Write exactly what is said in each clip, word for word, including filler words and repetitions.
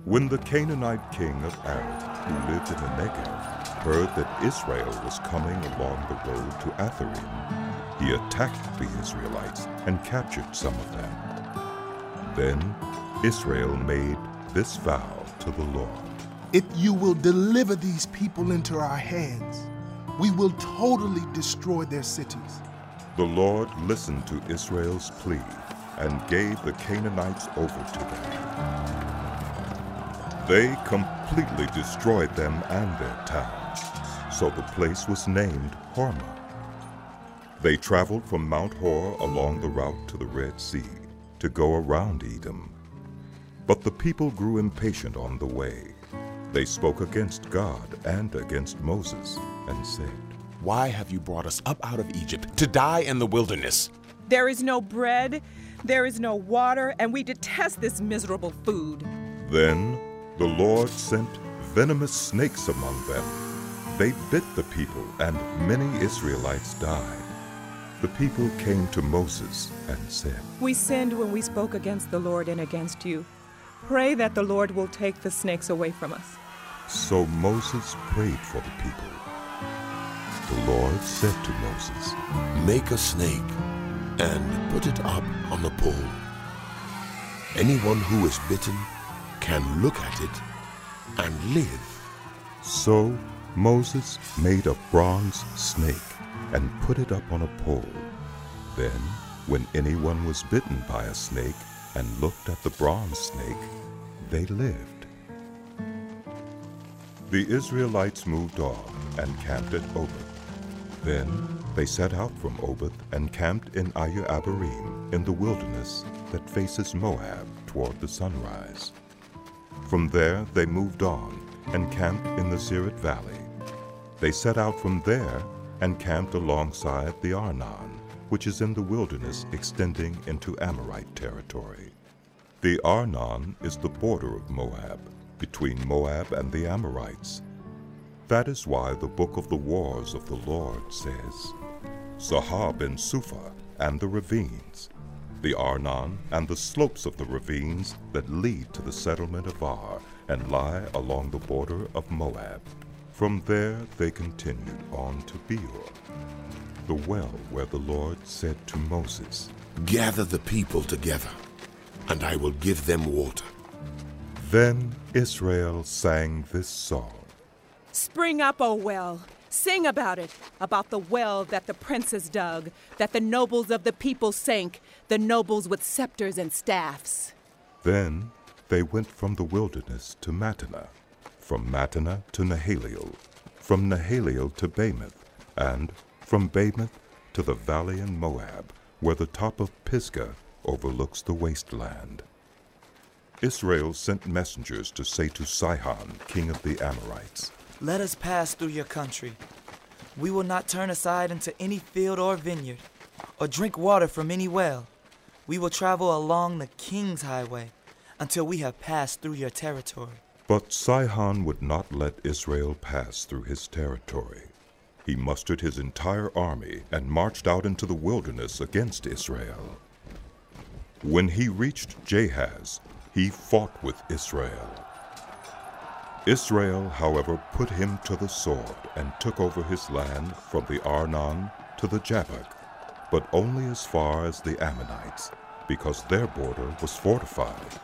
When the Canaanite king of Arad, who lived in the Negev, heard that Israel was coming along the road to Atharim, he attacked the Israelites and captured some of them. Then Israel made this vow to the Lord. If you will deliver these people into our hands, we will totally destroy their cities. The Lord listened to Israel's plea and gave the Canaanites over to them. They completely destroyed them and their towns, so the place was named Hormah. They traveled from Mount Hor along the route to the Red Sea to go around Edom. But the people grew impatient on the way. They spoke against God and against Moses and said, "Why have you brought us up out of Egypt to die in the wilderness? There is no bread, there is no water, and we detest this miserable food." Then the Lord sent venomous snakes among them. They bit the people, and many Israelites died. The people came to Moses and said, "We sinned when we spoke against the Lord and against you. Pray that the Lord will take the snakes away from us." So Moses prayed for the people. The Lord said to Moses, "Make a snake and put it up on the pole. Anyone who is bitten can look at it and live." So Moses made a bronze snake and put it up on a pole. Then, when anyone was bitten by a snake and looked at the bronze snake, they lived. The Israelites moved on and camped at Oboth. Then they set out from Oboth and camped in Iye Abarim in the wilderness that faces Moab toward the sunrise. From there they moved on and camped in the Zered Valley. They set out from there and camped alongside the Arnon, which is in the wilderness extending into Amorite territory. The Arnon is the border of Moab, between Moab and the Amorites. That is why the book of the wars of the Lord says, Zahab and Suphah and the ravines, the Arnon and the slopes of the ravines that lead to the settlement of Ar and lie along the border of Moab. From there they continued on to Beor, the well where the Lord said to Moses, "Gather the people together, and I will give them water." Then Israel sang this song. "Spring up, O well. Sing about it, about the well that the princes dug, that the nobles of the people sank, the nobles with scepters and staffs." Then they went from the wilderness to Mattanah, from Mattanah to Nahaliel, from Nahaliel to Bamoth, and from Bamoth to the valley in Moab, where the top of Pisgah overlooks the wasteland. Israel sent messengers to say to Sihon, king of the Amorites, "Let us pass through your country. We will not turn aside into any field or vineyard, or drink water from any well. We will travel along the king's highway until we have passed through your territory." But Sihon would not let Israel pass through his territory. He mustered his entire army and marched out into the wilderness against Israel. When he reached Jahaz, he fought with Israel. Israel, however, put him to the sword and took over his land from the Arnon to the Jabbok, but only as far as the Ammonites, because their border was fortified.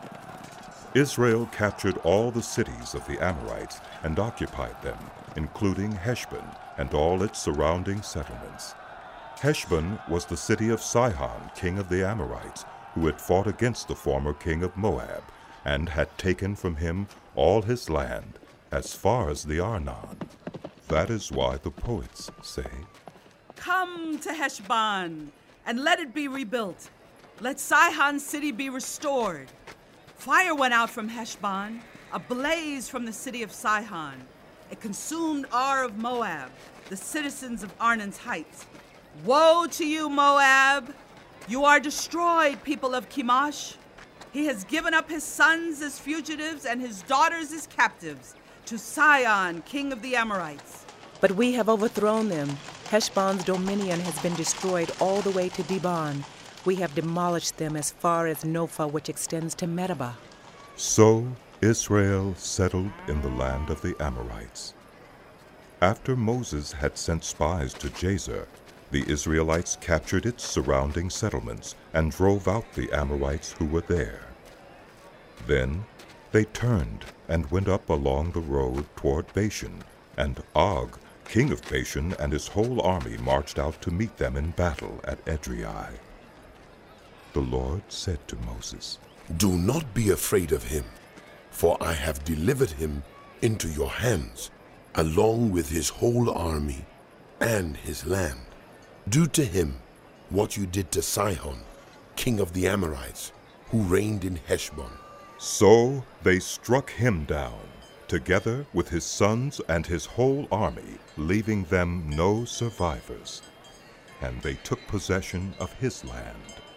Israel captured all the cities of the Amorites and occupied them, including Heshbon and all its surrounding settlements. Heshbon was the city of Sihon, king of the Amorites, who had fought against the former king of Moab, and had taken from him all his land, as far as the Arnon. That is why the poets say, "Come to Heshbon, and let it be rebuilt. Let Sihon's city be restored. Fire went out from Heshbon, a blaze from the city of Sihon. It consumed Ar of Moab, the citizens of Arnon's heights. Woe to you, Moab! You are destroyed, people of Chemosh. He has given up his sons as fugitives and his daughters as captives to Sihon, king of the Amorites." But we have overthrown them. Heshbon's dominion has been destroyed all the way to Dibon. We have demolished them as far as Nophah, which extends to Medeba. So Israel settled in the land of the Amorites. After Moses had sent spies to Jazer, the Israelites captured its surrounding settlements and drove out the Amorites who were there. Then they turned and went up along the road toward Bashan, and Og, king of Bashan, and his whole army marched out to meet them in battle at Edrei. The Lord said to Moses, "Do not be afraid of him, for I have delivered him into your hands, along with his whole army and his land. Do to him what you did to Sihon, king of the Amorites, who reigned in Heshbon." So they struck him down, together with his sons and his whole army, leaving them no survivors. And they took possession of his land.